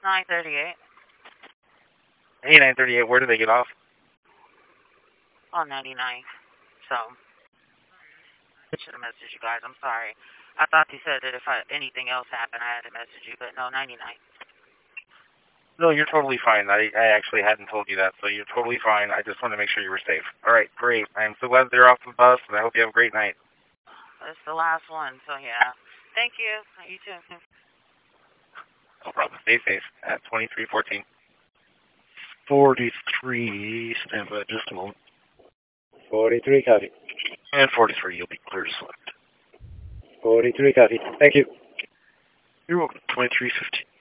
938. Hey, 938, where did they get off? On 99. So, I should have messaged you guys. I'm sorry. I thought you said that if anything else happened, I had to message you, but no, 99. No, you're totally fine. I actually hadn't told you that, so you're totally fine. I just wanted to make sure you were safe. All right, great. I'm so glad they're off the bus, and I hope you have a great night. It's the last one, so yeah. Thank you. You too. No problem. Stay safe at 2314. 43, stand by just a moment. 43, copy. And 43, you'll be clear to select. 43, copy. Thank you. You're welcome. 2315.